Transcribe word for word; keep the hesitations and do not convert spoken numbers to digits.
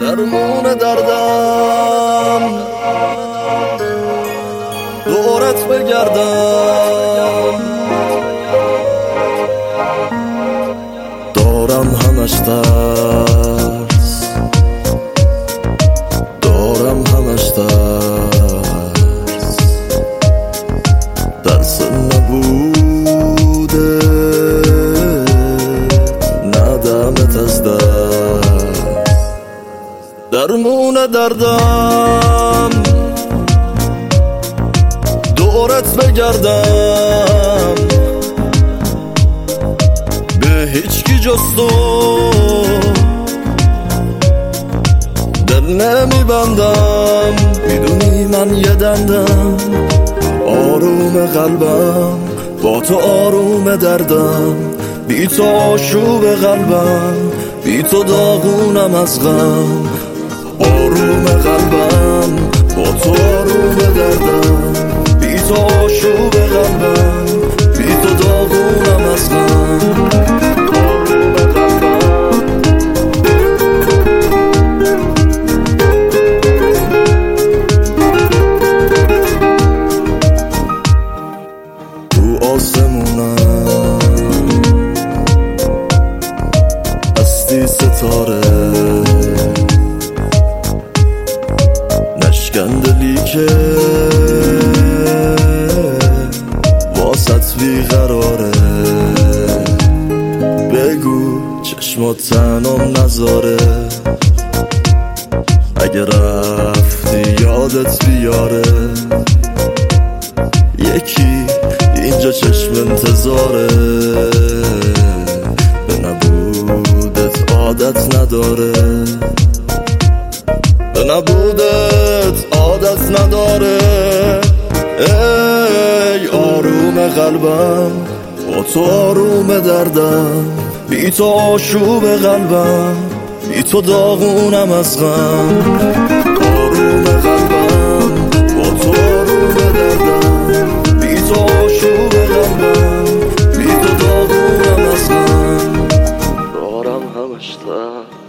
درمون دردم دورت بگردم، دارم همش ترس، دارم همش ترس، ترس نبوده ندمت از دست. درمون دردم دورت بگردم، به هیچ کی جز تو دل نمیبندم. میدونی من یه دندم آروم قلبم، با تو آروم دردم، بی تو آشوب قلبم، بی تو داغونم از غم. آروم قلبم با تو آروم دردم، بی تو آشوب قلبم، بی تو داغونم از غم. آروم قلبم تو آسمونم هستی ستاره، نشکندلی که واسط بیقراره. بگو چشمات تنم نذاره، اگه رفتی یادت بیاره. یکی اینجا چشم انتظاره، به نبودت عادت نداره، به نبودت عادت نداره. ای آروم قلبم با تو آروم دردم، بی تو آشوب قلبم، بی تو داغونم از غم. آروم قلبم با تو آروم دردم، بی تو آشوب قلبم، بی تو داغونم از غم. دارم همش ترس،